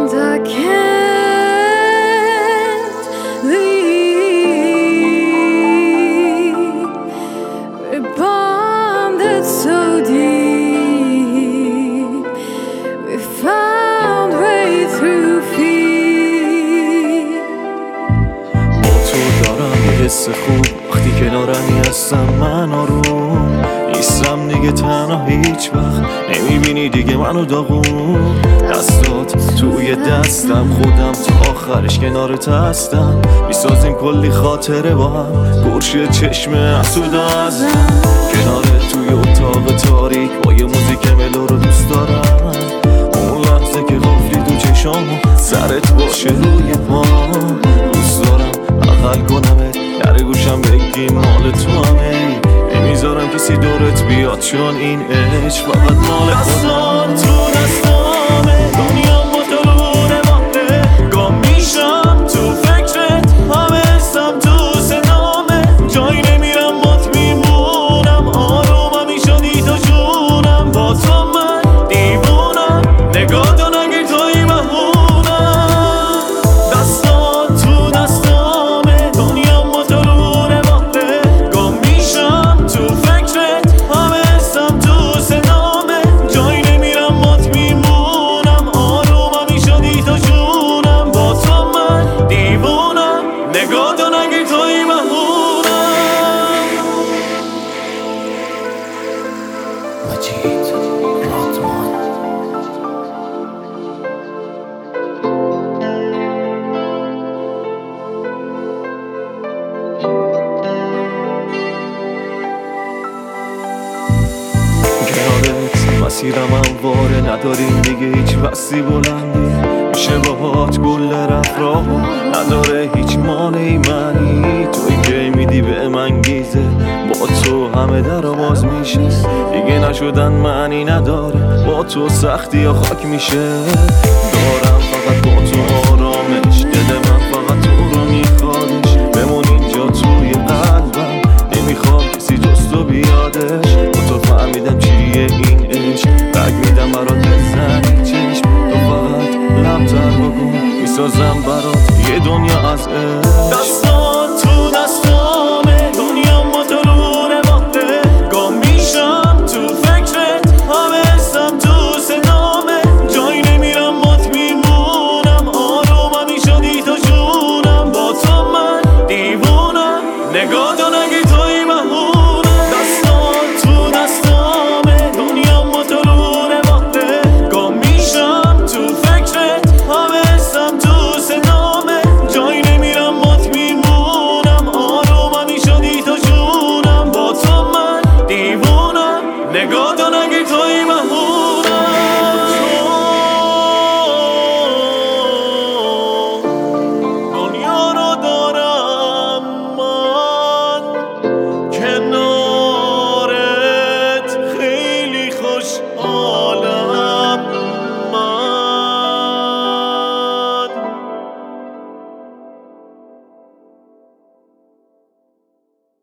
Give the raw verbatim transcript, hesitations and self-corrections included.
bound, I can't leave. We're bonded so deep, we found way through fear. با تو دارم یه حس خوب، وقتی کنارمی هستم من آروم نیستم دیگه تنها هیچ وقت، نمیبینی دیگه منو داغون. دستات توی دستم، خودم تا آخرش کنارت هستم، میسازیم کلی خاطره با هم، گرشه چشم حسودا ازم. کنارت توی اتاق تاریک با یه موزیک ملو رو دوست دارم، اون لحظه که غفلی تو چشامو سرت باشه روی پام. دوست دارم اقل کنمت در گوشم بگی مال تو همه، نمیذارم کسی دورت بیاد چون این عشق فقط مال خودم. تو دستامه دنیا مطلوبه ماهه، گام میشم تو فکرت، همه حسم تو سنامه، جایی نمیرم بات میمونم، آروم همیشونی تو جونم. با تو من دیوونم، نگاه تو نگیر توی مهمونم. دستات تو دستامه دنیا مطلوبه ماهه، گام میشم تو فکرت، همه حسم تو سنامه، جایی نمیرم بات میمونم، آروم همیشونی تو جونم. با تو من دیوونم، نگاه تو نگیر توی مهمونم. مجید رادمان. کنارت مسیرم همواره، نداریم دیگه هیچ وصلی بلندی، میشه باهات گل رفت راهو، نداره هیچ مانعی منی، توی که میدی به من گیزه، با تو همه در باز میشه، دیگه نشدن معنی نداره، با تو سختی یا خاک میشه. دارم فقط با تو آرامش، دل من فقط تو رو میخوادش، بمون اینجا توی قلبم، نمیخوام کسی جز تو بیادش. با تو فهمیدم چیه این عشق، رگ میدم برات بزنی چشم، تو فقط لبتر بکن، میسازم برات یه دنیا از عشق.